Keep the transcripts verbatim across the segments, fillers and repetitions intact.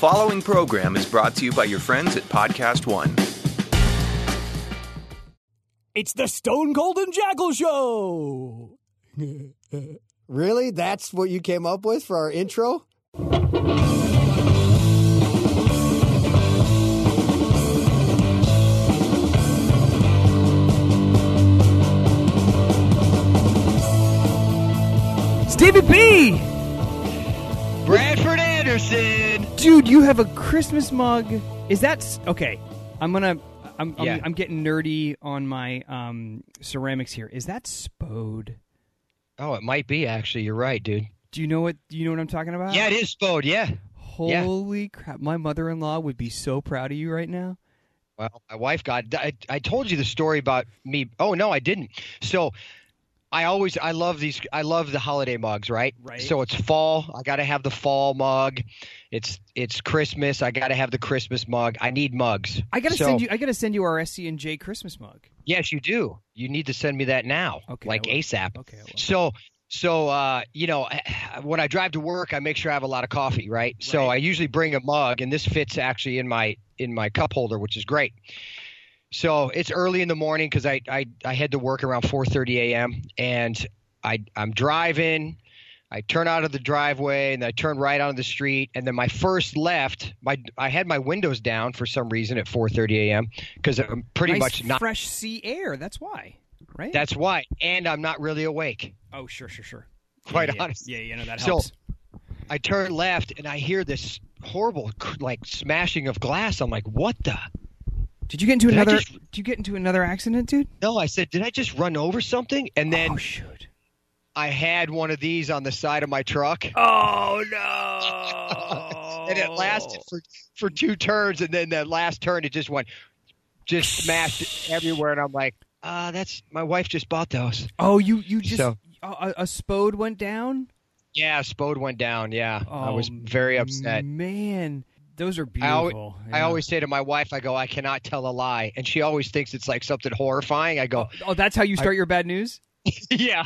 following program is brought to you by your friends at Podcast One. It's the Stone Cold and Jackal Show! Really? That's what you came up with for our intro? Stevie B! Bradford Anderson! Dude, you have a Christmas mug. Is that... s- Okay, I'm gonna... I'm, I'm, Yeah. I'm getting nerdy on my um, ceramics here. Is that Spode? Oh, it might be, actually. You're right, dude. Do you know what Do you know what I'm talking about? Yeah, it is Spode, yeah. Holy crap. My mother-in-law would be so proud of you right now. Well, my wife got... I, I told you the story about me. Oh, no, I didn't. So... I always, I love these, I love the holiday mugs, right? Right. So it's fall, I got to have the fall mug. It's it's Christmas, I got to have the Christmas mug. I need mugs. I gotta So- send you. I gotta send you our S C and J Christmas mug. Yes, you do. You need to send me that now, Okay, like I will. ASAP. Okay, I will. So, so uh, you know, when I drive to work, I make sure I have a lot of coffee, right? So Right. I usually bring a mug, and this fits actually in my in my cup holder, which is great. So it's early in the morning because I, I I head to work around four thirty a.m. and I I'm driving. I turn out of the driveway and I turn right onto the street, and then my first left, my I had my windows down for some reason at four thirty a.m. because I'm pretty Nice much not. fresh sea air. That's why, right? That's why, and I'm not really awake. oh, sure, sure, sure. Quite yeah, yeah. honest. Yeah, yeah, no, that So- helps. I turn left and I hear this horrible like smashing of glass. I'm like, what the? Did you get into Did I another? just- Did you get into another accident, dude? No, I said, did I just run over something? And then oh shoot! I had one of these on the side of my truck. Oh no! And it lasted for, for two turns, and then that last turn, it just went, just smashed everywhere. And I'm like, uh, that's my wife just bought those. Oh, you you just So- a, a Spode went down. Yeah, Spode went down. Yeah, Oh, I was very upset. Man, those are I always, beautiful. I Yeah. always say to my wife, I go, I cannot tell a lie, and she always thinks it's like something horrifying. I go, Oh, that's how you start your bad news. yeah,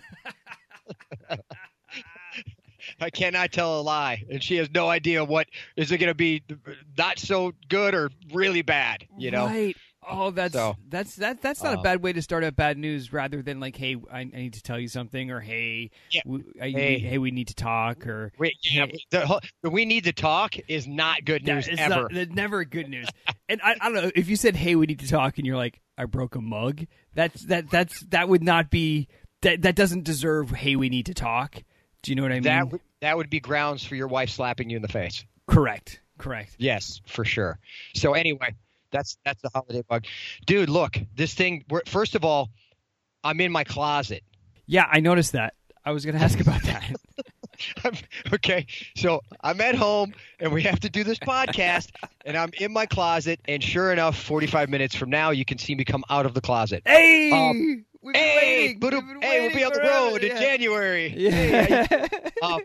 I cannot tell a lie, and she has no idea what is it going to be, not so good or really bad. You know, Right. Oh, that's So, that's that that's not a uh, bad way to start out bad news. Rather than like, hey, I, I need to tell you something, or hey, Yeah. we, I, Hey. hey, we need to talk, or we, yeah, the, whole- the we need to talk is not good That news is ever. not- that's never good news. And I, I don't know if you said, "Hey, we need to talk," and you're like, "I broke a mug." That's that that's that would not be that that doesn't deserve. Hey, we need to talk. Do you know what I mean? that would that would be grounds for your wife slapping you in the face. correct, correct. Yes, for sure. So anyway, that's that's the holiday bug, dude. Look, this thing. We're, first of all, I'm in my closet. Yeah, I noticed that. I was going to ask about that. I'm, okay, so I'm at home and we have to do this podcast, and I'm in my closet, and sure enough, forty-five minutes from now, you can see me come out of the closet. Hey, Um, we've been Hey, waiting. but- We've been hey, we'll be waiting on the forever. road in Yeah. January. Yeah. Um,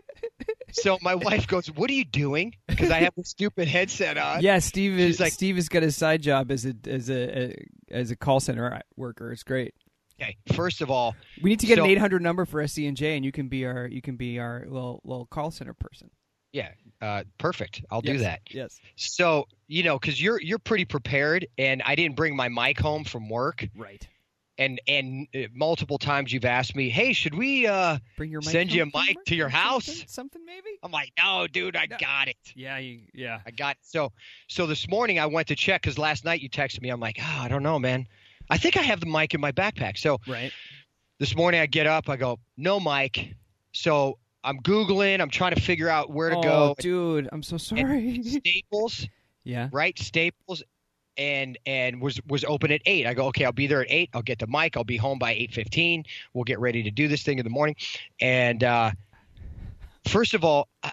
so my wife goes, "What are you doing?" Because I have this stupid headset on. Yeah, Steve is She's like- Steve has got his side job as a as a, a as a call center worker. It's great. Okay, first of all, We need to get So- an eight hundred number for S C and J, and you can be our you can be our little little call center person. yeah, uh, perfect. I'll do Yes, that. Yes. So you know, because you're you're pretty prepared, and I didn't bring my mic home from work, Right. and and uh, multiple times you've asked me, "Hey, should we?" Uh, Bring your mic Send you home a from mic work to your or house? Something, something maybe. I'm like, "No, dude, I No. got it. Yeah. You, yeah. I got it." So so this morning I went to check because last night you texted me. I'm like, "Oh, I don't know, man. I think I have the mic in my backpack." So Right. this morning I get up, I go, "No mic." So I'm Googling, I'm trying to figure out where to oh, go. dude, I'm so sorry. Staples, yeah. right? Staples, and and was was open at eight. I go, okay, I'll be there at eight. I'll get the mic. I'll be home by eight fifteen. We'll get ready to do this thing in the morning. And uh, first of all, uh,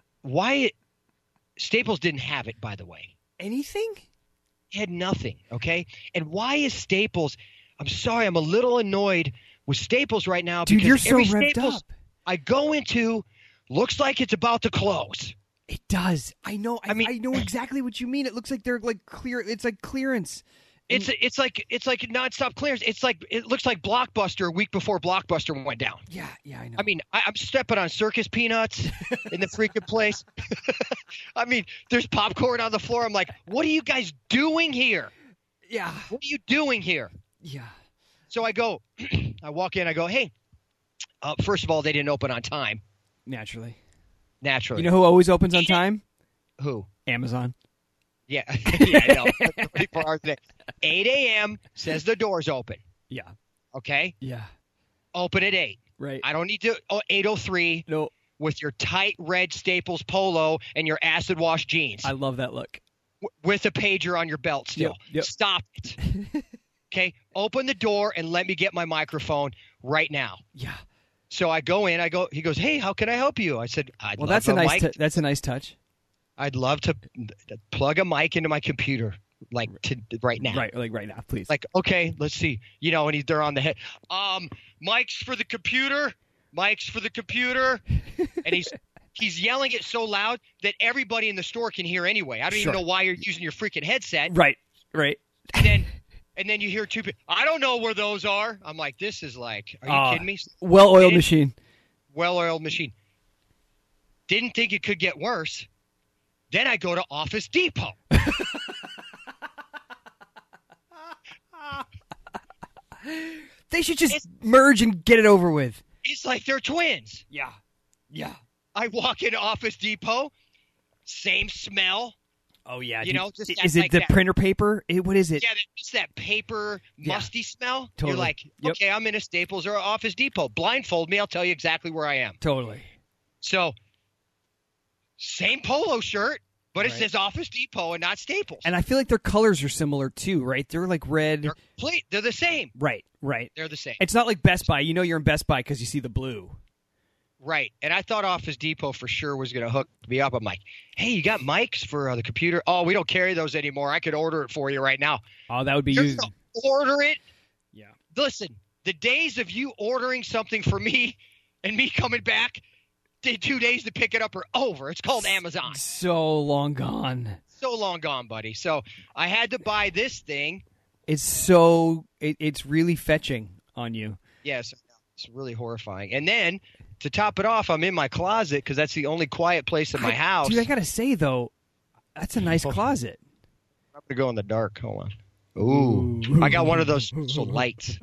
why Staples didn't have it? By the way, Anything? it had nothing. Okay, and why is Staples? I'm sorry, I'm a little annoyed with Staples right now Dude, because you're so every revved Staples up. I go into looks like it's about to close. It does. I know. I, I mean- I know exactly what you mean. It looks like they're like clear. It's like clearance. It's it's like it's like nonstop clearance. It's like it looks like Blockbuster a week before Blockbuster went down. Yeah, yeah, I know. I mean, I, I'm stepping on circus peanuts in the freaking place. I mean, there's popcorn on the floor. I'm like, what are you guys doing here? yeah, What are you doing here? yeah. So I go, I walk in. I go, hey. Uh, first of all, they didn't open on time. Naturally. Naturally, You know who always opens on time? who? Amazon. Yeah, yeah, I know. twenty-four hours a day. eight a.m. says the door's open. Yeah, Okay, yeah. open at eight. Right. I don't need to. Oh, eight oh three No, with your tight red Staples polo and your acid wash jeans I love that look. w- with a pager on your belt. Still, Yep, yep. stop it. Okay, open the door and let me get my microphone right now. Yeah. So I go in. I go. He goes, "Hey, how can I help you?" I said, "I'd Well, love that's a a nice. mic. T- that's a nice touch. I'd love to plug a mic into my computer, like to right now." Right, like right now, please. Like, okay, let's see. You know, and he's there on the head. Um, mics for the computer. Mics for the computer. And he's he's yelling it so loud that everybody in the store can hear anyway. I don't Sure. even know why you're using your freaking headset. right, right. And then and then you hear two people. I don't know where those are. I'm like, this is like, are you Uh, kidding me? Well-oiled It- machine. Well-oiled machine. Didn't think it could get worse. Then I go to Office Depot. They should just merge and get it over with. It's like they're twins. Yeah, yeah. I walk into Office Depot, same smell. Oh yeah. You dude. know, just is that- it like the that- printer paper? Eh, what is it? Yeah, that- it's that paper Yeah. musty smell. Totally. You're like, Yep. okay, I'm in a Staples or Office Depot. Blindfold me, I'll tell you exactly where I am. Totally. So, same polo shirt, but it Right. says Office Depot and not Staples. And I feel like their colors are similar too, right? They're like red. they're complete. They're the same. Right, right. They're the same. It's not like Best Buy. You know you're in Best Buy because you see the blue. Right. And I thought Office Depot for sure was going to hook me up. I'm like, hey, you got mics for uh, the computer? Oh, we don't carry those anymore. I could order it for you right now. Oh, that would be You're used. gonna order it? Yeah. Listen, the days of you ordering something for me and me coming back in two days to pick it up are over. It's called Amazon. So long gone. So long gone, buddy. So I had to buy this thing. It's so it, it's really fetching on you. Yes, it's really horrifying. And then to top it off, I'm in my closet because that's the only quiet place in my I- house. Dude, I gotta say though, that's a nice closet. I'm going to go in the dark. Hold on. Ooh. I got one of those special lights.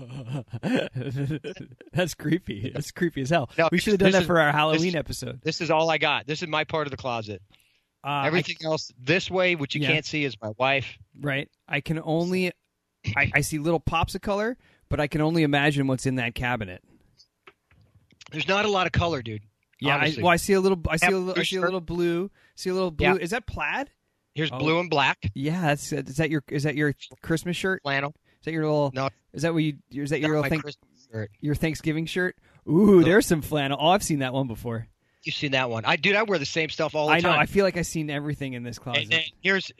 That's creepy. That's creepy as hell. No, we should have done this that is- for our Halloween this- episode. This is all I got. This is my part of the closet. Uh, Everything else this way, which you Yeah. can't see, is my wife. I, right. I can only. I, I see little pops of color, but I can only imagine what's in that cabinet. There's not a lot of color, dude. Yeah. I, honestly. well, I see a little. I see a Yep, little. I for see a sure. little blue. See a little blue. Yeah. Is that plaid? Here's Oh. blue and black Yeah. That's. Is that your? Is that your Christmas shirt? flannel. Is that your little? No, Is that what you? Is that your not little my thing? Christmas shirt. Your Thanksgiving shirt? Ooh, No. there's some flannel. Oh, I've seen that one before. You've seen that one. I dude, I wear the same stuff all the I know. time. I feel like I've seen everything in this closet. and then here's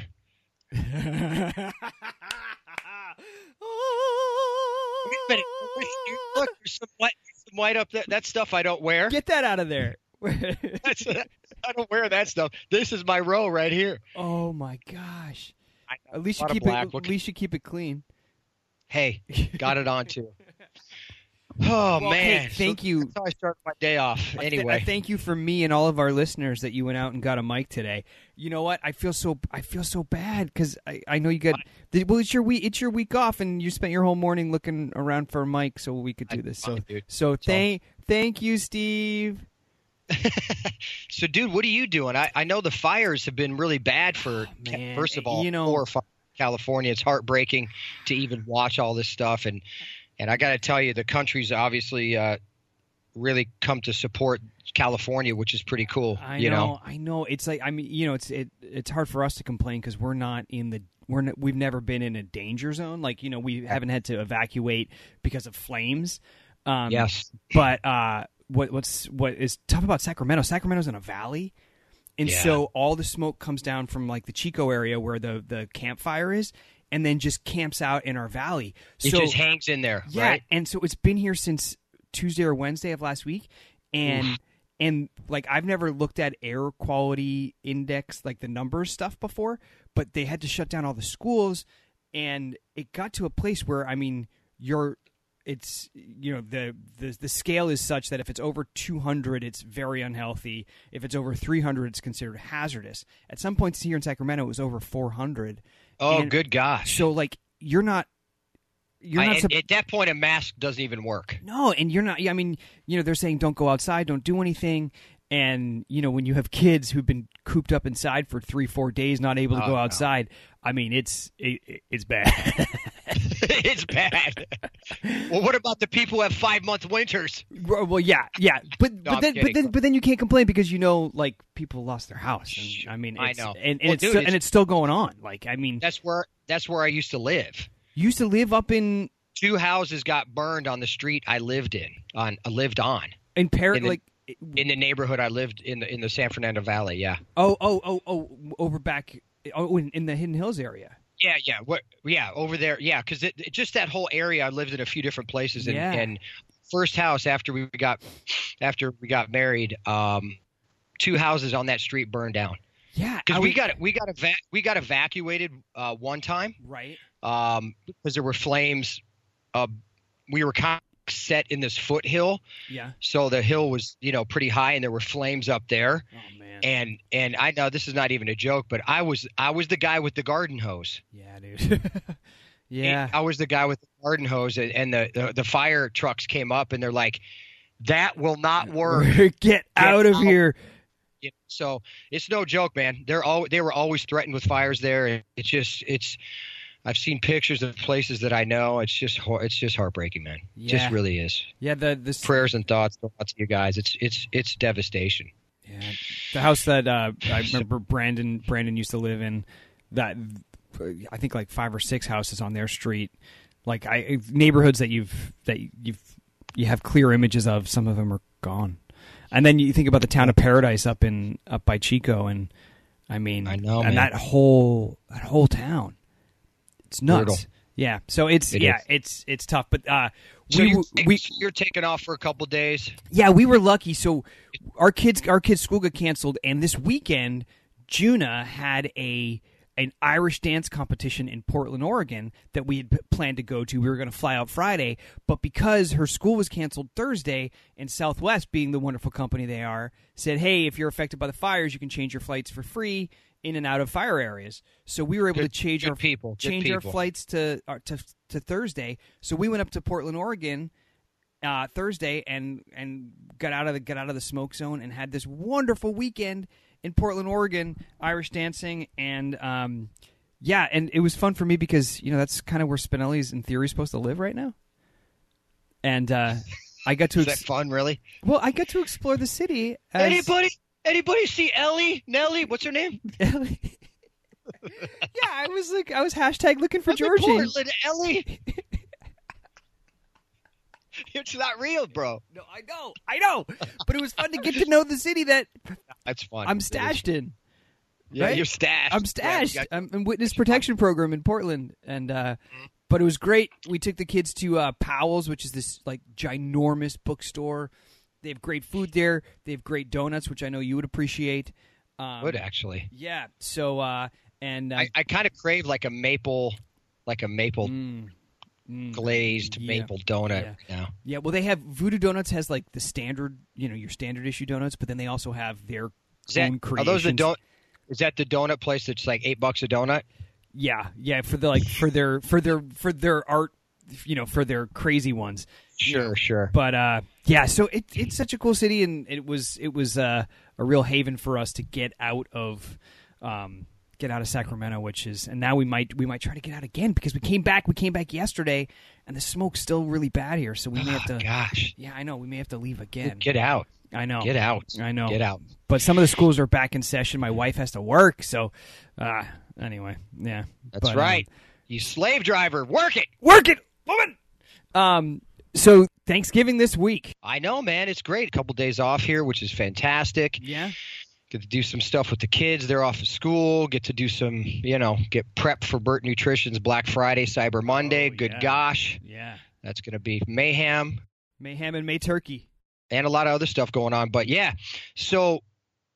wait a minute. Wait, you- look, there's some white, some white up there. That stuff I don't wear. Get that out of there. That's, I don't wear that stuff. This is my row right here. Oh my gosh! I got At least a you lot of keep black. it. Look- At least you keep it clean. Hey, got it on too. Oh Well, man! hey, thank So you. That's how I start my day off. I th- Anyway, I thank you for me and all of our listeners that you went out and got a mic today. You know what? I feel so. I feel so bad because I, I know you got. Well, it's your week. It's your week off, and you spent your whole morning looking around for a mic so we could do I- this. So, fine, dude. so thank, thank you, Steve. so dude, what are you doing? I, I know the fires have been really bad for. Oh, man. First of all, You know- for California, it's heartbreaking to even watch all this stuff, and and I got to tell you, the country's obviously uh, really come to support California, which is pretty cool. I you know, know, I know. It's like I mean, you know, it's it, it's hard for us to complain because we're not in the we're not, we've never been in a danger zone. Like you know, we haven't had to evacuate because of flames. Um, yes, But uh, what what's what is tough about Sacramento? Sacramento's in a valley, and Yeah. so all the smoke comes down from like the Chico area where the the campfire is, and then just camps out in our valley. it So just hangs in there, yeah, right? and so it's been here since Tuesday or Wednesday of last week, and Oof. and like I've never looked at air quality index like the numbers stuff before, but they had to shut down all the schools, and it got to a place where I mean, you're it's you know the the the scale is such that if it's over two hundred, it's very unhealthy. If it's over three hundred, it's considered hazardous. At some points here in Sacramento, it was over four hundred. Oh, and good gosh! So like you're not. You're I, not at, at that point, a mask doesn't even work. No, and you're not. I mean, you know, they're saying don't go outside, don't do anything. And, you know, when you have kids who've been cooped up inside for three, four days, not able to oh, go no. outside, I mean, it's it, it's bad. It's bad. Well, what about the people who have five-month winters? Well, yeah, yeah. But No, but I'm then but kidding. then but then you can't complain because you know, like, people lost their house. And, I mean, I it's, know. And, and, Well, it's dude, still, it's- and it's still going on. Like, I mean, That's where that's where I used to live. you used to live up in Two houses got burned on the street I lived in. On I lived on in Paris, In the- like. in the neighborhood I lived in the in the San Fernando Valley. Yeah. Oh, oh, oh, oh, over back, oh, in, in the Hidden Hills area. Yeah, yeah, what? Yeah, over there. Yeah, because it, it- just that whole area. I lived in a few different places, and, Yeah. and first house after we got after we got married, um, two houses on that street burned down Yeah, I because we would- got we got eva- we got evacuated uh, one time right. um, because there were flames. Uh, we were kind of set in this foothill, Yeah. so the hill was you know pretty high, and there were flames up there. Oh man. And and I know this is not even a joke, but I was I was the guy with the garden hose. Yeah, dude. yeah. I was the guy with the garden hose, and, and the, the the fire trucks came up, and they're like, "That will not work." Get out of out. here. You know, so it's no joke, man. They're all they were always threatened with fires there. and It's just it's. I've seen pictures of places that I know. It's just hor- it's just heartbreaking, man. It Yeah. just really is. Yeah, the this Prayers and thoughts go out to you guys. It's it's it's devastation. yeah, the house that uh, I remember Brandon Brandon used to live in. That I think like five or six houses on their street, like I neighborhoods that you've that you've you have clear images of. Some of them are gone, and then you think about the town of Paradise up in up by Chico, and I mean, I know, and man. that whole that whole town, it's nuts. Brutal. Yeah, so it's It yeah, is. it's it's tough, but uh, So we you're, we you're taking off for a couple days. yeah, we were lucky. So our kids, our kids' school got canceled, and this weekend, Juna had a an Irish dance competition in Portland, Oregon that we had p- planned to go to. We were going to fly out Friday, but because her school was canceled Thursday, and Southwest, being the wonderful company they are, said, "Hey, if you're affected by the fires, you can change your flights for free in and out of fire areas." So we were able Good- to change good our people, good change our people. flights to, uh, to to Thursday. So we went up to Portland, Oregon. Uh, Thursday and and got out of the got out of the smoke zone and had this wonderful weekend in Portland, Oregon, Irish dancing, and um, yeah, and it was fun for me because you know that's kind of where Spinelli's in theory supposed to live right now, and uh, I got to Is ex- that fun, really? well, I got to explore the city. As Anybody? Anybody see Ellie? Nellie? What's her name? yeah, I was like, I was hashtag looking for I'm in Georgie. Portland, Ellie. It's not real, bro. No, I know, I know, but it was fun to get to know the city that That's fun. I'm It is. stashed in. Yeah, right? you're stashed. I'm stashed. Yeah, you got- I'm in witness protection program in Portland, and uh, but it was great. We took the kids to uh, Powell's, which is this like ginormous bookstore. They have great food there. They have great donuts, which I know you would appreciate. Um, Good, actually. yeah. So uh, and uh, I, I kind of crave like a maple, like a maple mm, mm, glazed yeah. maple donut Yeah. now. yeah. Well, they have Voodoo Donuts has like the standard, you know, your standard issue donuts, but then they also have their Is that, own are those the creations. don? Is that the donut place that's like eight bucks a donut? Yeah, yeah, for the like for their for their for their art, you know, for their crazy ones. Sure, sure. But uh, yeah, so it, it's such a cool city, and it was it was uh, a real haven for us to get out of, um, get out of Sacramento, which is, and now we might we might try to get out again because we came back we came back yesterday, and the smoke's still really bad here, so we may have Oh, to. gosh, Yeah, I know we may have to leave again. get out, I know. get out, I know. get out. But some of the schools are back in session. My wife has to work, so uh, anyway, yeah. That's But, right. um, You slave driver, work it. work it, woman. Um. So Thanksgiving this week. I know, man. It's great. A couple days off here, which is fantastic. Yeah. Get to do some stuff with the kids. They're off of school. Get to do some, you know, get prepped for Burt Nutrition's Black Friday, Cyber Monday. Oh, Good yeah. gosh. Yeah. That's going to be mayhem Mayhem and May Turkey. and a lot of other stuff going on. But yeah, so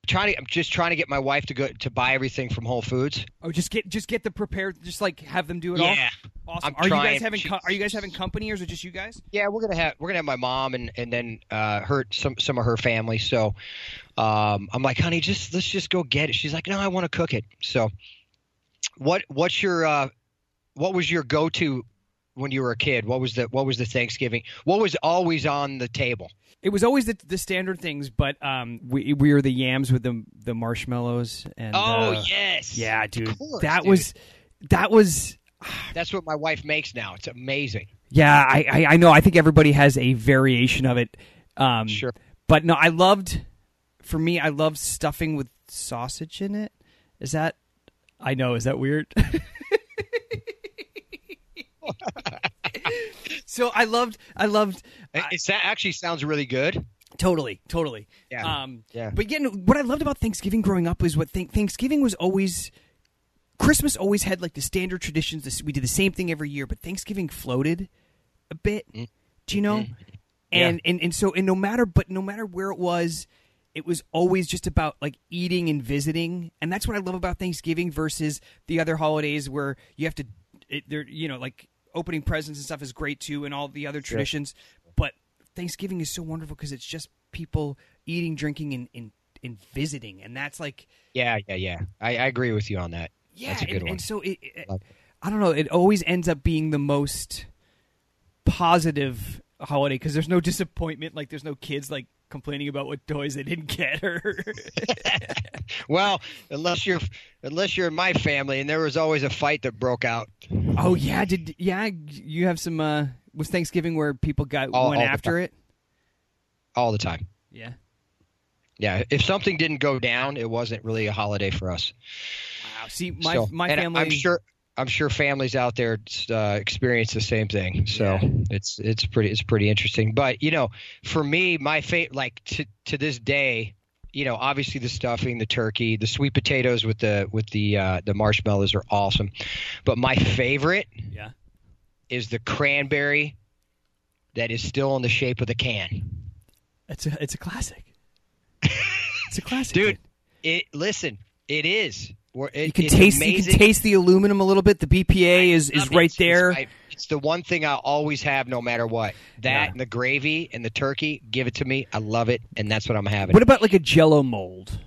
trying to. I'm just trying to get my wife to go to buy everything from Whole Foods. Oh, just get just get the prepared. Just like have them do it Yeah. all. Awesome. I'm are you trying. guys having She- co- Are you guys having company, or is it just you guys? Yeah, we're gonna have we're gonna have my mom and and then uh, her some some of her family. So um, I'm like, honey, just let's just go get it. She's like, no, I want to cook it. So what what's your uh, what was your go to when you were a kid? What was the what was the Thanksgiving? What was always on the table? It was always the the standard things, but um, we we were the yams with the the marshmallows and. Oh uh, yes, Yeah, dude. Of course, that dude. was that was. That's what my wife makes now. It's amazing. Yeah, I, I I know. I think everybody has a variation of it. Um, Sure. But no, I loved. For me, I loved stuffing with sausage in it. Is that? I know. Is that weird? So I loved. I loved. I- It's, that actually sounds really good. Totally, totally. Yeah. Um, Yeah. But again, what I loved about Thanksgiving growing up was what th- Thanksgiving was always. Christmas always had like the standard traditions. This, we did the same thing every year, but Thanksgiving floated a bit. Do you know? And, and and so and no matter but no matter where it was, it was always just about like eating and visiting, and that's what I love about Thanksgiving versus the other holidays where you have to, it, there you know like opening presents and stuff is great too, and all the other traditions. But Thanksgiving is so wonderful because it's just people eating, drinking, and, and and visiting, and that's like Yeah, yeah, yeah. I, I agree with you on that. yeah, That's a good and, one. and so it, it, Love I don't know. It always ends up being the most positive holiday because there's no disappointment. Like there's no kids like complaining about what toys they didn't get. Or Well, unless you're unless you're in my family, and there was always a fight that broke out. oh yeah, did yeah you have some? Uh, was Thanksgiving where people got All- went all the after time. it? All the time. Yeah. Yeah, if something didn't go down, it wasn't really a holiday for us. Wow. See, my So- my and family. I'm sure. I'm sure families out there uh, experience the same thing. So Yeah. it's it's pretty it's pretty interesting. But you know, for me, my favorite, like to to this day, you know, obviously the stuffing, the turkey, the sweet potatoes with the with the uh, the marshmallows are awesome. But my favorite Yeah. is the cranberry that is still in the shape of the can. It's a it's a classic. It's a classic, Dude, it listen, it is. Or It, You can it's taste you amazing. can taste the aluminum a little bit. The B P A is, is Love it. right It's- there. It's, it's the one thing I always have, no matter what. That Yeah. and the gravy and the turkey, give it to me. I love it, and that's what I'm having. What about like a Jello mold,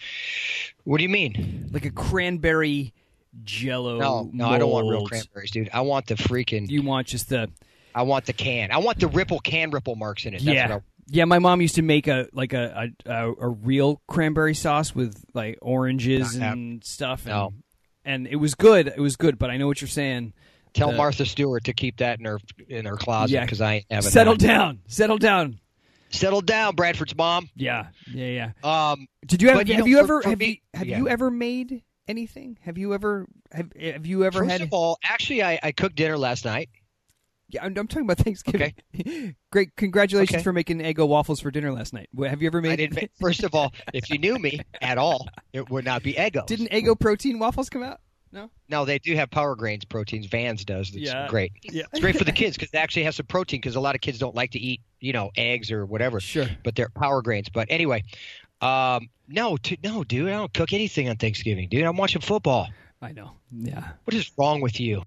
What do you mean? like a cranberry Jello? No, no, I don't want real mold? cranberries, dude. I want the freaking. You want just the I want the can. I want the ripple can ripple marks in it. That's yeah. what I, Yeah, my mom used to make a like a a, a, a real cranberry sauce with like oranges Not and stuff, and, No. and it was good. It was good, but I know what you're saying. tell The- Martha Stewart to keep that in her in her closet Yeah. because I ain't having Settle that. down, settle down. Settle down, Bradford's mom. Yeah, yeah, yeah. Um, Did you have But, you have know, you for- ever for have me- you have yeah. you ever made anything? Have you ever have have you ever first had? of all, actually, I, I cooked dinner last night. Yeah, I'm, I'm talking about Thanksgiving. Great, congratulations Okay. for making Eggo waffles for dinner last night. Wha- Have you ever made? I didn't. make- First of all, if you knew me at all, it would not be Eggo. Didn't Eggo protein waffles come out? No. No, they do have Power Grains proteins. Vans does. It's Yeah. great. Yeah. It's great for the kids because it actually has some protein because a lot of kids don't like to eat, you know, eggs or whatever. Sure. But they're Power Grains. But anyway, um, no, t- no, dude, I don't cook anything on Thanksgiving, dude. I'm watching football. I know. Yeah. What is wrong with you?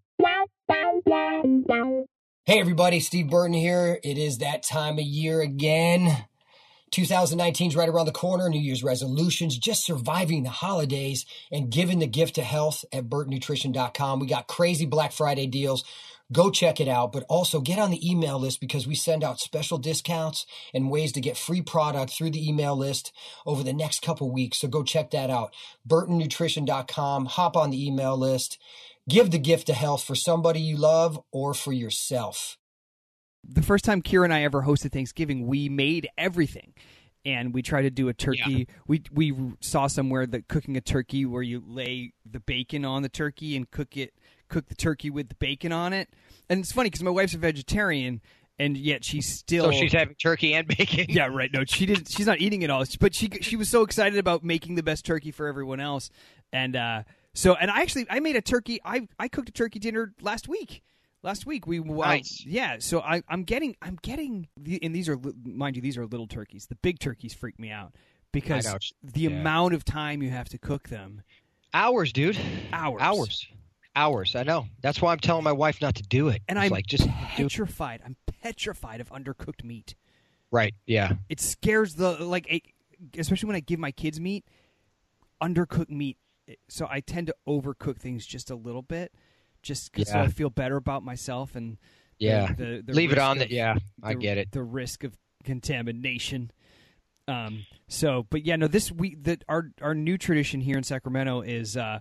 Hey everybody, Steve Burton here. It is that time of year again. twenty nineteen is right around the corner. New Year's resolutions, just surviving the holidays and giving the gift to health at burton nutrition dot com. We got crazy Black Friday deals. Go check it out, but also get on the email list because we send out special discounts and ways to get free product through the email list over the next couple weeks. So go check that out. burton nutrition dot com. Hop on the email list. Give the gift to health for somebody you love or for yourself. The first time Kira and I ever hosted Thanksgiving, we made everything. And we tried to do a turkey. We we saw somewhere that cooking a turkey where you lay the bacon on the turkey and cook it, cook the turkey with the bacon on it. And it's funny because my wife's a vegetarian, and yet she's still. So she's having turkey and bacon. Yeah, right. No, she didn't. She's not eating it all. But she she was so excited about making the best turkey for everyone else, and uh, so and I actually I made a turkey. I I cooked a turkey dinner last week. Last week we uh, Nice. yeah. So I I'm getting I'm getting and these are li- mind you these are little turkeys. The big turkeys freak me out. because know. the Yeah. amount of time you have to cook them. Hours, dude. Hours. Hours. Hours. I know. That's why I'm telling my wife not to do it. And It's I'm like just do petrified. I'm petrified of undercooked meat. right. Yeah. It scares the like, it, especially when I give my kids meat, undercooked meat. So I tend to overcook things just a little bit, just because Yeah. so I feel better about myself and Yeah. the, the, the Leave it risk on of- the. Yeah. I the- get it. The risk of contamination. Um. So, but yeah, no. This week, that our our new tradition here in Sacramento is uh,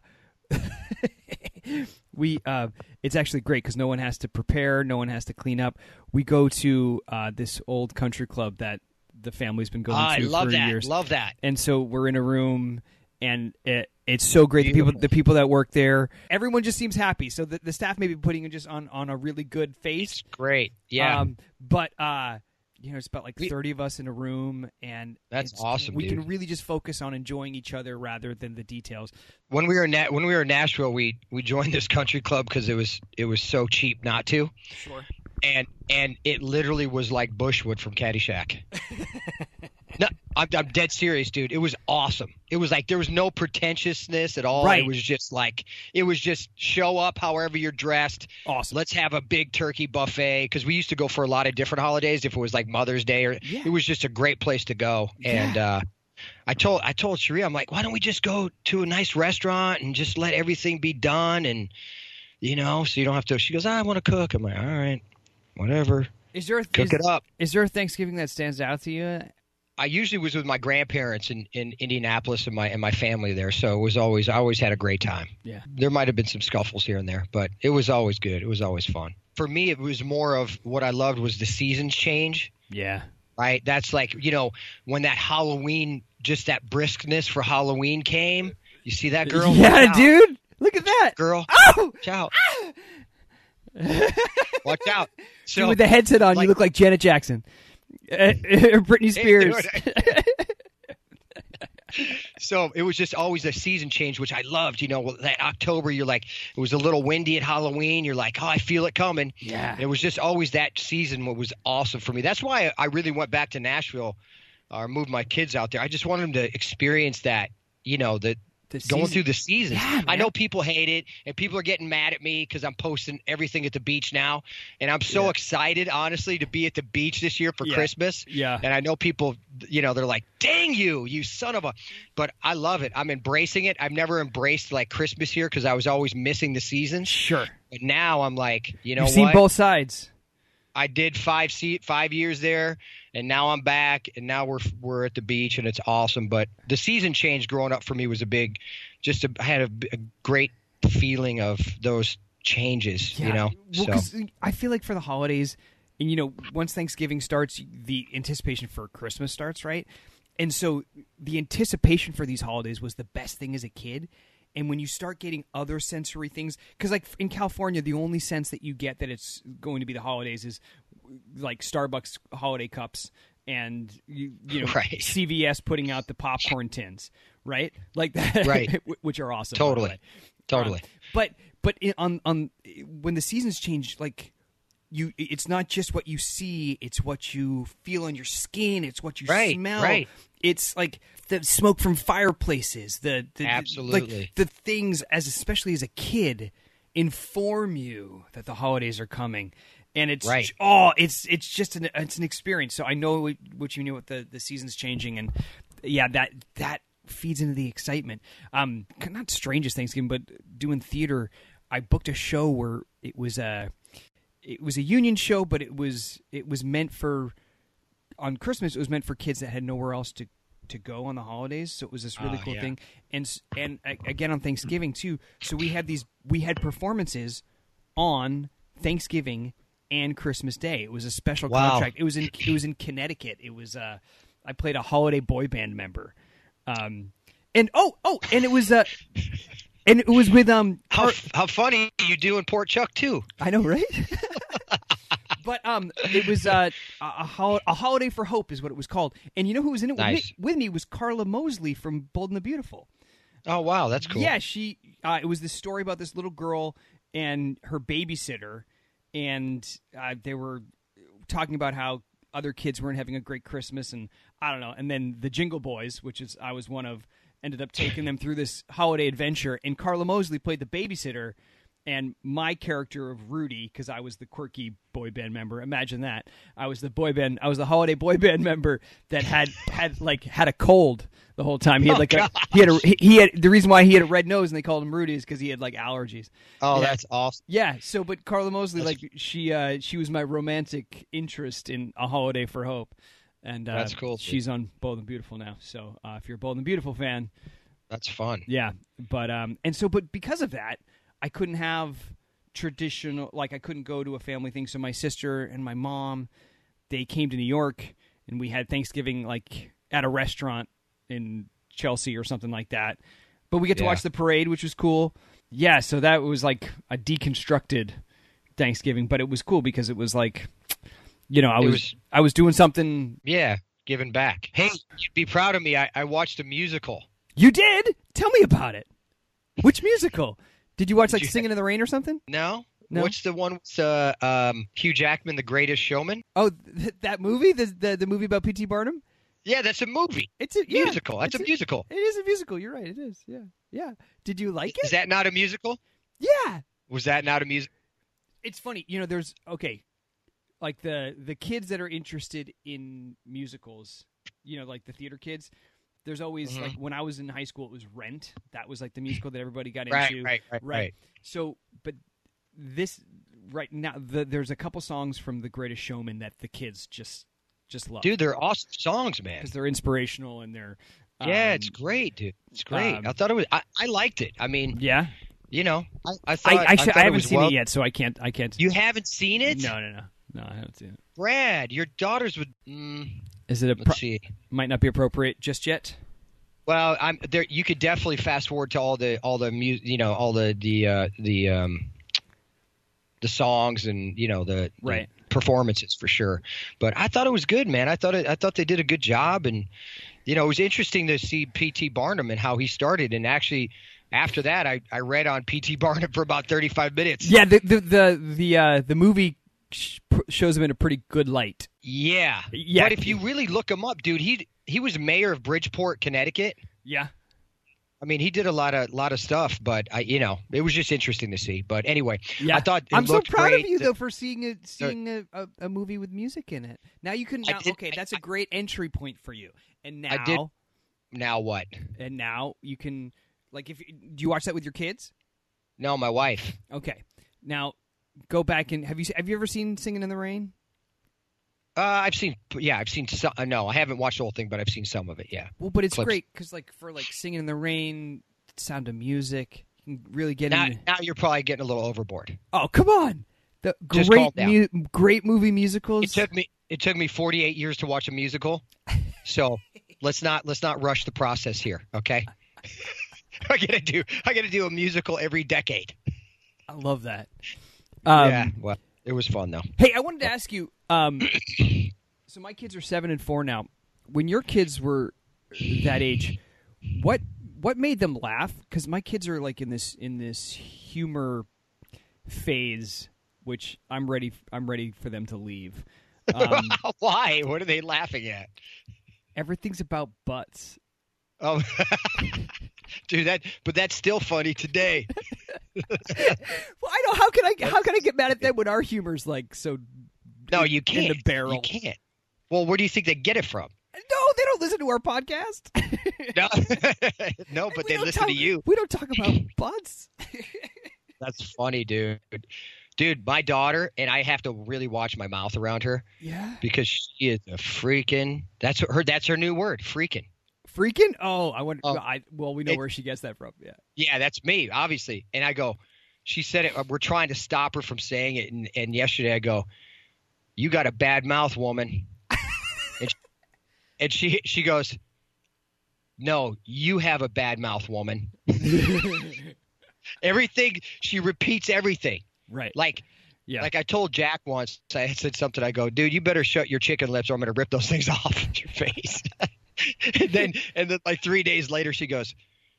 we uh, it's actually great because no one has to prepare, no one has to clean up. We go to uh, this old country club that the family's been going Ah, I to love for that. years, Love that. and so we're in a room. And it, it's so great. The people, Beautiful. the people that work there, everyone just seems happy. So the, the staff may be putting it just on, on a really good face. Great. Yeah. Um, but uh, you know, it's about like We- thirty of us in a room, and That's it's- awesome, We dude. can really just focus on enjoying each other rather than the details. when we were in Na- when we were in Nashville, we we joined this country club because it was it was so cheap not to, Sure. and and it literally was like Bushwood from Caddyshack. No, I'm, I'm dead serious, dude. It was awesome. It was like there was no pretentiousness at all. Right. It was just like it was just show up however you're dressed. Awesome. Let's have a big turkey buffet because we used to go for a lot of different holidays. If it was like Mother's Day or Yeah. it was just a great place to go. And uh, I told I told Sharia, I'm like, why don't we just go to a nice restaurant and just let everything be done and you know, so you don't have to. She goes, I want to cook. I'm like, all right, whatever, Is there a, cook is, it up. is there a Thanksgiving that stands out to you? I usually was with my grandparents in, in Indianapolis and my and my family there, so it was always I always had a great time. Yeah. There might have been some scuffles here and there, but it was always good. It was always fun. For me, it was more of what I loved was the seasons change. Yeah. Right, that's like you know when that Halloween, just that briskness for Halloween came. You see that girl? Yeah, Watch out. dude. Look at that. Girl, Oh! watch out! Watch out! So Dude, with the headset on, like- you look like Janet Jackson. Uh, Britney Spears. So it was just always a season change, which I loved. You know, that October, you're like, it was a little windy at Halloween. You're like, oh, I feel it coming. Yeah. It was just always that season what was awesome for me. That's why I really went back to Nashville or moved my kids out there. I just wanted them to experience that, you know, the The going season- through the seasons. Yeah, I man. know people hate it, and people are getting mad at me because I'm posting everything at the beach now. And I'm so Yeah. excited, honestly, to be at the beach this year for Yeah. Christmas. Yeah. And I know people, you know, they're like, dang you, you son of a. But I love it. I'm embracing it. I've never embraced like Christmas here because I was always missing the seasons. Sure. But now I'm like, you know You've seen what? both sides. I did five seat five years there, and now I'm back, and now we're we're at the beach, and it's awesome. But the season change growing up for me was a big, just a, I had a, a great feeling of those changes, you know. Well, so 'cause I feel like for the holidays, and you know, once Thanksgiving starts, the anticipation for Christmas starts, right? And so the anticipation for these holidays was the best thing as a kid. And when you start getting other sensory things, because like in California, the only sense that you get that it's going to be the holidays is like Starbucks holiday cups and you, you know Right. C V S putting out the popcorn tins, right? Like that, Right. which are awesome. by the totally, way. totally. Um, but but in, on on when the seasons change, like you, it's not just what you see; it's what you feel on your skin. It's what you Right, smell. right. It's like the smoke from fireplaces. The, the Absolutely. like the things as especially as a kid inform you that the holidays are coming. And it's Right. oh, it's it's just an it's an experience. So I know what, what you knew with the, the seasons changing, and yeah, that that feeds into the excitement. Um, not strangest Thanksgiving, but doing theater. I booked a show where it was a it was a union show, but it was it was meant for on Christmas. It was meant for kids that had nowhere else to to go on the holidays. So it was this really Oh, cool yeah. thing. And s- and a- again on Thanksgiving too. So we had these we had performances on Thanksgiving and Christmas Day. It was a special Wow. contract. It was in it was in Connecticut. It was uh I played a holiday boy band member. Um and oh oh and it was uh and it was with um How Car- how funny you do in Port Chuck too. I know, right? But um, it was uh, a, a, hol- a holiday for hope is what it was called. And you know who was in it with, Nice. me, with me was Carla Mosley from Bold and the Beautiful. Oh wow, that's cool. Yeah, she. Uh, it was this story about this little girl and her babysitter, and uh, they were talking about how other kids weren't having a great Christmas, and I don't know. And then the Jingle Boys, which is I was one of, ended up taking them through this holiday adventure. And Carla Mosley played the babysitter, and my character of Rudy, because I was the quirky boy band member. Imagine that. I was the boy band. I was the holiday boy band member that had had like had a cold the whole time. He had like oh, a, he had a, he, he had the reason why he had a red nose and they called him Rudy is because he had like allergies. Oh, yeah. that's awesome. Yeah. So, but Carla Mosley, That's- like she uh, she was my romantic interest in A Holiday for Hope, and uh, That's cool, dude. She's on Bold and Beautiful now. So uh, if you're a Bold and Beautiful fan, That's fun. yeah. But um, and so but because of that, I couldn't have traditional, like I couldn't go to a family thing. So my sister and my mom, they came to New York, and we had Thanksgiving like at a restaurant in Chelsea or something like that. But we get to Yeah. watch the parade, which was cool. Yeah, so that was like a deconstructed Thanksgiving, but it was cool because it was like, you know, I It was, was- I was doing something. Yeah, giving back. Hey, you'd be proud of me. I, I watched a musical. You did? Tell me about it. Which musical? Did you watch like you- Singing in the Rain or something? No? No. What's the one with uh, um, Hugh Jackman, The Greatest Showman? Oh, th- that movie, the, the the movie about P T Barnum. Yeah, that's a movie. It's a yeah, musical. That's a it's musical. It is a musical. You're right. It is. Yeah, yeah. Did you like it? Is that not a musical? Yeah. Was that not a music? It's funny. You know, there's okay, like the the kids that are interested in musicals. You know, like the theater kids. There's always Mhm. like when I was in high school, it was Rent. That was like the musical that everybody got Right, into. right, right, right. So, but this right now, the, there's a couple songs from The Greatest Showman that the kids just just love. Dude, they're awesome songs, man. because they're inspirational and they're Yeah, um, it's great, dude. It's great. um, I thought it was. I, I liked it. I mean, Yeah, you know, I, I thought. I actually thought I, it haven't was seen well- it yet, so I can't I can't. You haven't seen it? No, no, no, no. I haven't seen it. Brad, your daughters would. Mm, Is it a let's pro- see. might not be appropriate just yet? Well, I'm there. You could definitely fast forward to all the all the mu- you know, all the the uh, the um the songs and you know the, the Right. performances for sure. But I thought it was good, man. I thought it, I thought they did a good job, and you know, it was interesting to see P T Barnum and how he started. And actually, after that, I, I read on P T Barnum for about thirty-five minutes. Yeah, the the the the, uh, the movie sh- shows him in a pretty good light. Yeah. Yeah. But if you really look him up, dude, he he was mayor of Bridgeport, Connecticut. Yeah. I mean, he did a lot of lot of stuff, but I, you know, it was just interesting to see. But anyway, Yeah, I thought it I'm so looked proud great. of you though for seeing a seeing a, a, a movie with music in it. Now you can I now, did- okay, I- that's a great entry point for you. And I now did- Now what? and now you can like if do you watch that with your kids? No, my wife. Okay. Now go back and have you have you ever seen Singing in the Rain? Uh, I've seen, yeah, I've seen some. Uh, no, I haven't watched the whole thing, but I've seen some of it. Yeah. Well, but it's Clips. great because like for like Singing in the Rain, Sound of Music, you can really get Now, into. now you're probably getting a little overboard. Oh, come on! The Just great, calm down. mu- great movie musicals. It took me. It took me forty-eight years to watch a musical, so let's not let's not rush the process here, okay? I gotta do I gotta do a musical every decade. I love that. Um, yeah. Well, it was fun though. Hey, I wanted to ask you. Um, so my kids are seven and four now. When your kids were that age, what what made them laugh? Because my kids are like in this in this humor phase, which I'm ready. I'm ready for them to leave. Um, Why? What are they laughing at? everything's about butts. Oh, dude, that but that's still funny today. Well, I know how can I how can I get mad at them when our humor's like so? No, you in can't. the barrel. You can't. Well, where do you think they get it from? No, they don't listen to our podcast. No, no, but We they don't listen talk- to you. We don't talk about butts. That's funny, dude. Dude, my daughter and I have to really watch my mouth around her Yeah. because she is a freaking. That's her. That's her new word, freaking. Freaking? Oh, I wonder. Oh. I well, we know It- where she gets that from. Yeah. Yeah, that's me, obviously. And I go, she said it. We're trying to stop her from saying it. And, and yesterday I go, you got a bad mouth, woman. and, she, and she she goes, no, you have a bad mouth, woman. Everything she repeats everything. Right. Like, yeah. like I told Jack once, I said something. I go, dude, you better shut your chicken lips, or I'm going to rip those things off your face. and then, and then, like three days later, she goes,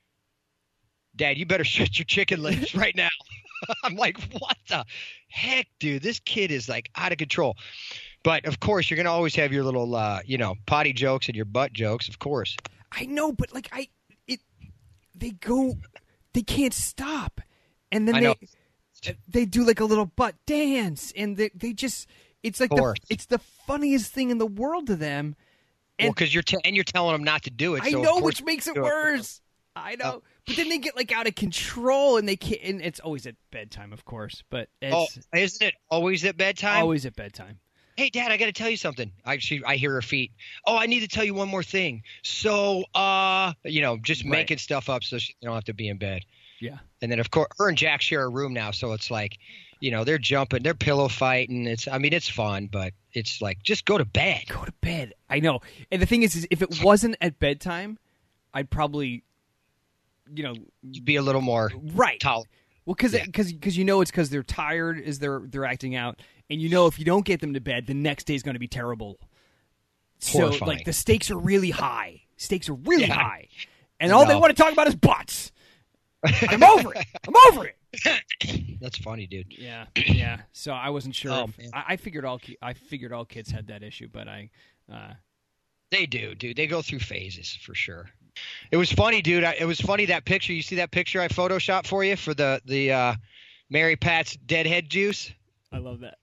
Dad, you better shut your chicken lips right now. I'm like, what the heck, dude? This kid is like out of control. But of course, you're gonna always have your little, uh, you know, potty jokes and your butt jokes, of course. I know, but like I, it, they go, they can't stop, and then I they, know. they do like a little butt dance, and they they just, it's like Of the, course. it's the funniest thing in the world to them. Well, And because you're t- and you're telling them not to do it. I so of know, course which makes you it do worse. I know, Oh. but then they get like out of control, and they can't. And it's always at bedtime, of course, but Oh, it's isn't it always at bedtime? always at bedtime. Hey, Dad, I got to tell you something. I she, I hear her feet. Oh, I need to tell you one more thing. So, uh, you know, just Right. making stuff up so she don't have to be in bed. Yeah. And then, of course, her and Jack share a room now, so it's like, you know, they're jumping, they're pillow fighting. It's, I mean, it's fun, but it's like, just go to bed. Go to bed. I know. And the thing is, is if it wasn't at bedtime, I'd probably, you know, Be a little more right. tolerant. Well, because Yeah. because you know it's because they're tired, is they're they're acting out, and you know if you don't get them to bed, the next day is going to be terrible. So Horrifying. like the stakes are really high. Stakes are really Yeah. high, and all they No. want to talk about is butts. I'm over it. I'm over it. That's funny, dude. Yeah, yeah. So I wasn't sure. Oh, if, man. I, I figured all ki- I figured all kids had that issue, but I. Uh, They do, dude. They go through phases for sure. It was funny, dude. I, it was funny that picture. You see that picture I photoshopped for you for the the uh, Mary Pat's deadhead juice? I love that.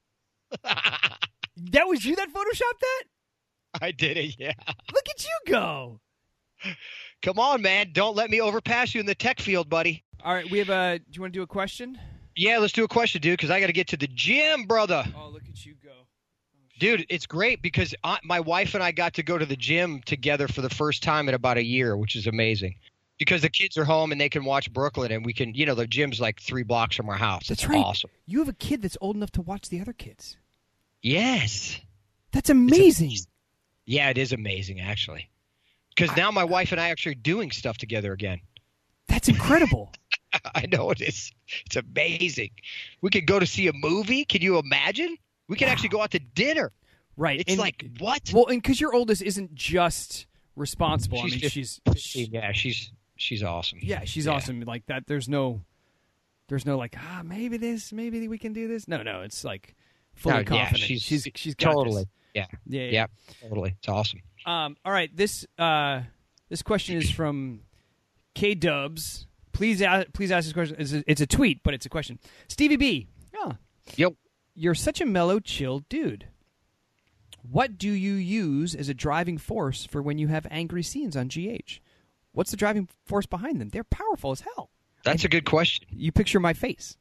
That was you that photoshopped that? I did it, yeah. Look at you go. Come on, man. Don't let me overpass you in the tech field, buddy. All right, we have a. Do you want to do a question? Yeah, let's do a question, dude, because I got to get to the gym, brother. Oh, look at you go. Dude, it's great because I, my wife and I got to go to the gym together for the first time in about a year, which is amazing. Because the kids are home and they can watch Brooklyn, and we can, you know, the gym's like three blocks from our house. That's It's right. awesome. You have a kid that's old enough to watch the other kids. Yes. That's amazing. Yeah, it is amazing, actually. Because now my wife and I are actually doing stuff together again. That's incredible. I know it is. It's amazing. We could go to see a movie. Can you imagine? We could actually go out to dinner. Right. It's and, like, what? Well, and because your oldest isn't just responsible. I mean, just- she's. she- yeah, she's she's awesome. yeah, she's Yeah. awesome. Like that. There's no. There's no like ah maybe this maybe we can do this. No, no. It's like fully No, yeah, confident. she's- she's she's got Totally. this. Yeah. Yeah. Yeah. Yeah, totally. It's awesome. Um, all right, this uh, this question is from K Dubs. Please, ask, please ask this question. It's a, it's a tweet, but it's a question. Stevie B. Oh, Yep. you're such a mellow, chill dude. What do you use as a driving force for when you have angry scenes on G H? What's the driving force behind them? They're powerful as hell. That's a good question. You picture my face.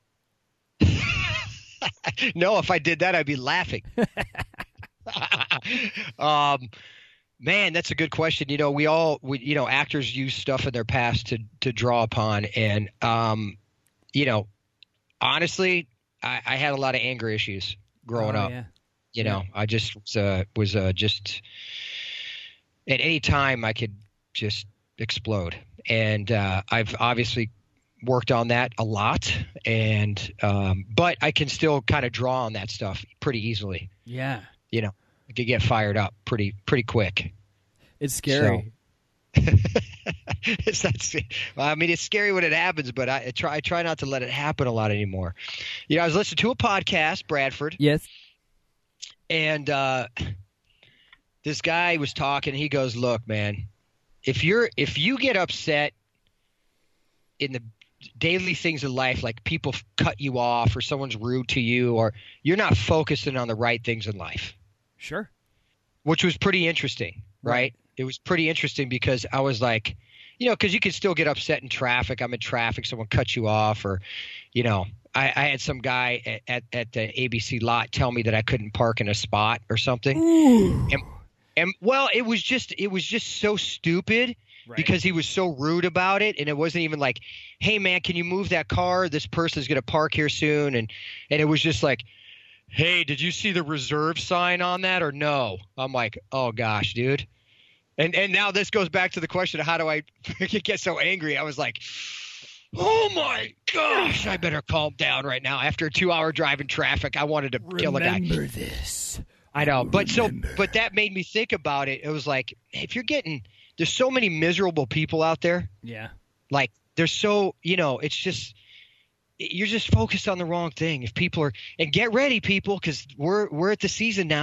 No, if I did that, I'd be laughing. um, man, that's a good question. You know, we all, we, you know, actors use stuff in their past to to draw upon, and um, you know, honestly, I, I had a lot of anger issues growing Oh, up. yeah. You know, I just was uh, was uh, just at any time I could just explode, and uh, I've obviously worked on that a lot, and um, but I can still kind of draw on that stuff pretty easily. Yeah. You know, I could get fired up pretty pretty quick. It's scary. It's not. Well, I mean, it's scary when it happens, but I, I try. I try not to let it happen a lot anymore. You know, I was listening to a podcast, Bradford, Yes. and uh, this guy was talking. He goes, "Look, man, if you're if you get upset in the daily things in life, like people f- cut you off or someone's rude to you, or you're not focusing on the right things in life," Sure. which was pretty interesting, right? Right. It was pretty interesting because I was like, you know, because you can still get upset in traffic. I'm in traffic, someone cuts you off, or, you know, I, I had some guy at, at, at the A B C lot tell me that I couldn't park in a spot or something. And, and well, it was just it was just so stupid. Right. Because he was so rude about it, and it wasn't even like, "Hey man, can you move that car? This person's gonna park here soon." And and it was just like, "Hey, did you see the reserve sign on that or no?" I'm like, "Oh gosh, dude." And and now this goes back to the question of how do I get so angry? I was like, "Oh my gosh, I better calm down right now." After a two-hour drive in traffic, I wanted to kill a guy. Remember this. I know, but so, Remember. but that made me think about it. It was like, if you're getting, there's so many miserable people out there. Yeah. Like, there's so, you know, it's just, you're just focused on the wrong thing. If people are, and get ready, people, because we're we're at the season now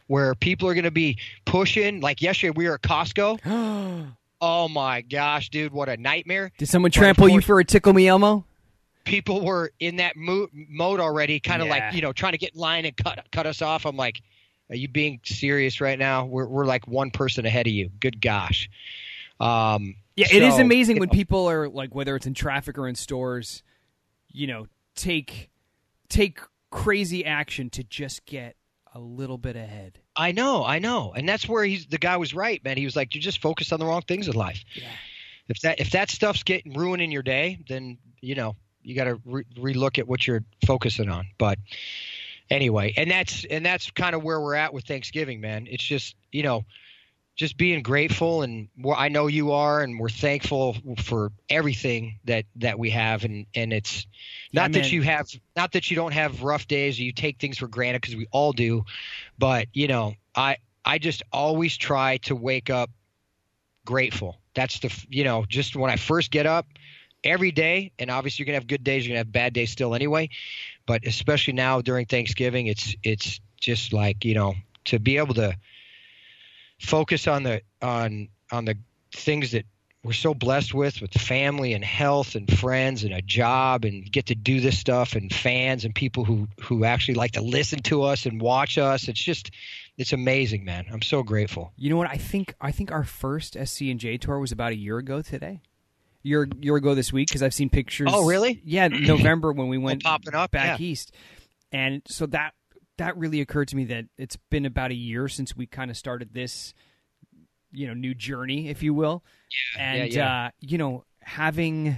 where people are going to be pushing. Like yesterday, we were at Costco. Oh my gosh, dude, what a nightmare! Did someone trample you for a Tickle Me Elmo? People were in that mo- mode already, kind of Yeah. like, you know, trying to get in line and cut cut us off. I'm like, are you being serious right now? We're we're like one person ahead of you. Good gosh. Um, Yeah, it is so, amazing you when know, people are like, whether it's in traffic or in stores, you know, take take crazy action to just get a little bit ahead. I know, I know, and that's where he's the guy was right, man. He was like, you just focus on the wrong things in life. Yeah. If that if that stuff's getting ruining your day, then you know you got to re- relook at what you're focusing on. But anyway, and that's and that's kind of where we're at with Thanksgiving, man. It's just you know. Just being grateful, and I know you are, and we're thankful for everything that, that we have, and, and it's not Yeah, that man. you have, not that you don't have rough days or you take things for granted, because we all do, but you know, I I just always try to wake up grateful. That's the you know, just when I first get up every day, and obviously you're gonna have good days, you're gonna have bad days still anyway, but especially now during Thanksgiving, it's it's just like you know to be able to focus on the on on the things that we're so blessed with with family and health and friends and a job, and get to do this stuff, and fans and people who who actually like to listen to us and watch us. It's just it's amazing, man. I'm so grateful. You know what? I think I think our first S C and J tour was about a year ago today. Year year ago this week, because I've seen pictures. Oh, really? Yeah, November when we went popping up, back yeah. east, and so that that really occurred to me that it's been about a year since we kind of started this, you know, new journey, if you will. Yeah, and yeah, yeah. Uh, you know, having,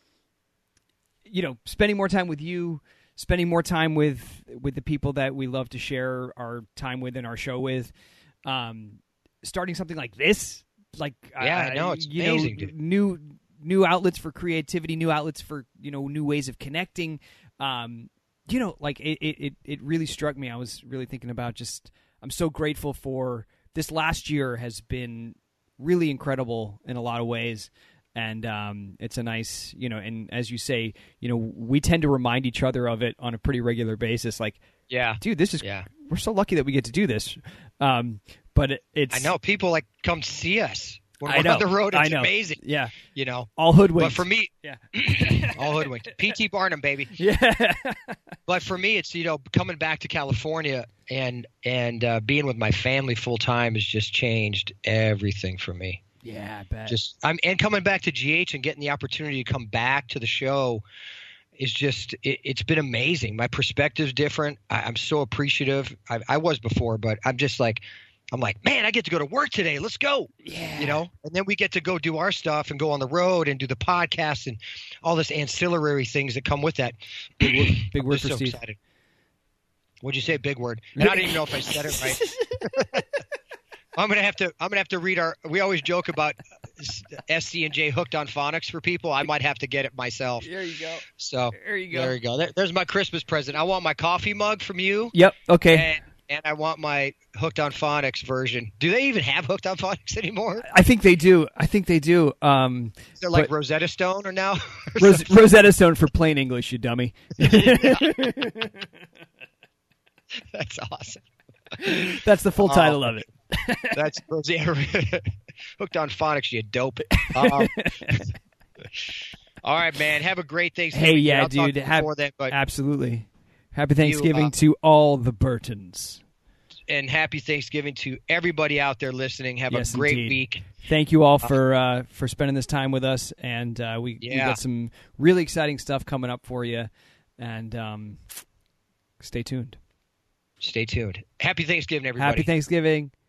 you know, spending more time with you, spending more time with with the people that we love to share our time with and our show with, um, starting something like this, like Yeah, uh, I know, it's you amazing, know, dude. new new outlets for creativity, new outlets for you know new ways of connecting. Um, you know, like it, it, it, it really struck me. I was really thinking about just I'm so grateful for this last year has been really incredible in a lot of ways. And um, it's a nice, you know, and as you say, you know, we tend to remind each other of it on a pretty regular basis. Like, Yeah, dude, this is, yeah. we're so lucky that we get to do this. Um, but it, it's, I know people like come see us when I we're know, on the road. I It's know. amazing. Yeah. You know, All hoodwinked. but for me, Yeah. all hoodwinked. P T Barnum, baby. Yeah. But for me, it's you know coming back to California and and uh, being with my family full time has just changed everything for me. Yeah, I bet. Just I'm and coming back to G H and getting the opportunity to come back to the show is just it, it's been amazing. My perspective's different. I, I'm so appreciative. I, I was before, but I'm just like I'm like man, I get to go to work today. Let's go. yeah. You know, and then we get to go do our stuff and go on the road and do the podcast and all this ancillary things that come with that. Big word, big I'm word just for so Steve. excited. What'd you say? Big word. And I don't even know if I said it right. I'm gonna have to. I'm gonna have to read our. We always joke about S C and J hooked on phonics for people. I might have to get it myself. There you go. So There you go. there you go. There, there's my Christmas present. I want my coffee mug from you. Yep. Okay. And, and I want my hooked on phonics version. Do they even have hooked on phonics anymore? I think they do. I think they do. Um, Is it like but- Rosetta Stone or now? Ros- Rosetta Stone for plain English, you dummy. That's awesome. That's the full Oh. title of it. That's Rosetta. Hooked on phonics, you dope. Um, all right, man. Have a great Thanksgiving. Hey, yeah, I'll talk dude. to you Hap- before that, but Absolutely. Happy Thanksgiving uh, to all the Burtons. and happy Thanksgiving to everybody out there listening. Have Yes, a great indeed. week. Thank you all for uh, for spending this time with us, and uh, we, we Yeah. got some really exciting stuff coming up for you. And um, stay tuned. Stay tuned. Happy Thanksgiving, everybody. Happy Thanksgiving.